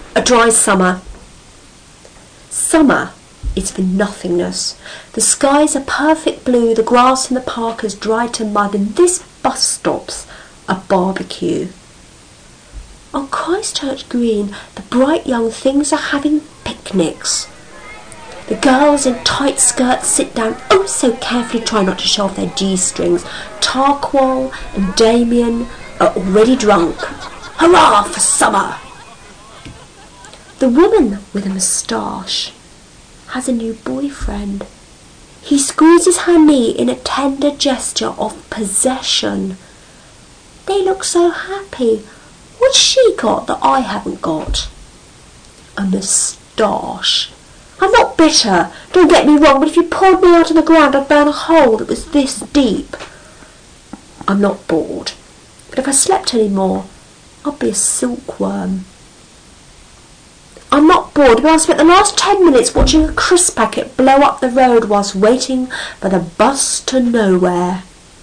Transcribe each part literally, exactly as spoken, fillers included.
A dry summer. Summer is for nothingness. The skies are perfect blue, the grass in the park is dried to mud, and this bus stop's a barbecue. On Christchurch Green, the bright young things are having picnics. The girls in tight skirts sit down oh so carefully, try not to show off their G-strings. Tarqual and Damien are already drunk. Hurrah for summer! The woman with a moustache has a new boyfriend. He squeezes her knee in a tender gesture of possession. They look so happy. What's she got that I haven't got? A moustache. I'm not bitter, don't get me wrong, but if you poured me out on the ground I'd burn a hole that was this deep. I'm not bored, but if I slept any more I'd be a silkworm. I'm not bored, but I spent the last ten minutes watching a crisp packet blow up the road whilst waiting for the bus to nowhere.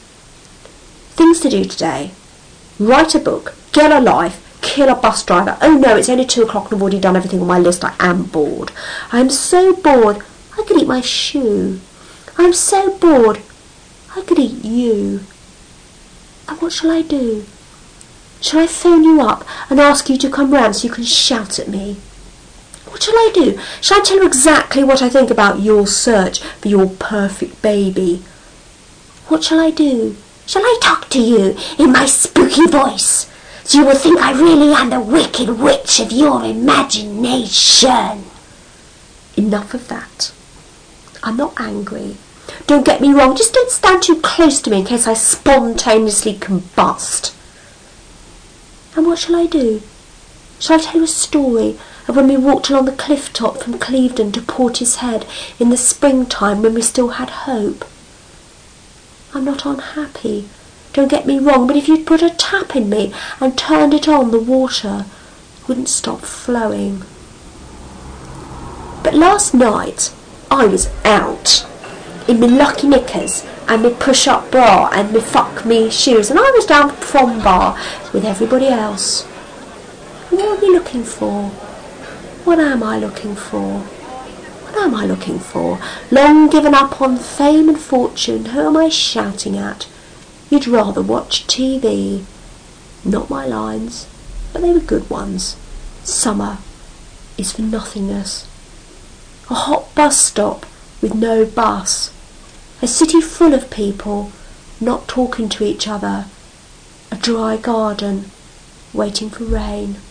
Things to do today. Write a book, get a life, kill a bus driver. Oh no, it's only two o'clock and I've already done everything on my list. I am bored. I am so bored I could eat my shoe. I am so bored I could eat you. And what shall I do? Shall I phone you up and ask you to come round so you can shout at me? What shall I do? Shall I tell you exactly what I think about your search for your perfect baby? What shall I do? Shall I talk to you in my spooky voice, so you will think I really am the wicked witch of your imagination? Enough of that. I'm not angry. Don't get me wrong, just don't stand too close to me in case I spontaneously combust. And what shall I do? Shall I tell you a story of when we walked along the cliff top from Clevedon to Portishead in the springtime when we still had hope? I'm not unhappy, don't get me wrong, but if you'd put a tap in me and turned it on, the water wouldn't stop flowing. But last night I was out in my lucky knickers and my push-up bra and my fuck me shoes, and I was down at prom bar with everybody else. What are we looking for? What am I looking for? What am I looking for? Long given up on fame and fortune, who am I shouting at? You'd rather watch T V. Not my lines, but they were good ones. Summer is for nothingness. A hot bus stop with no bus. A city full of people not talking to each other. A dry garden waiting for rain.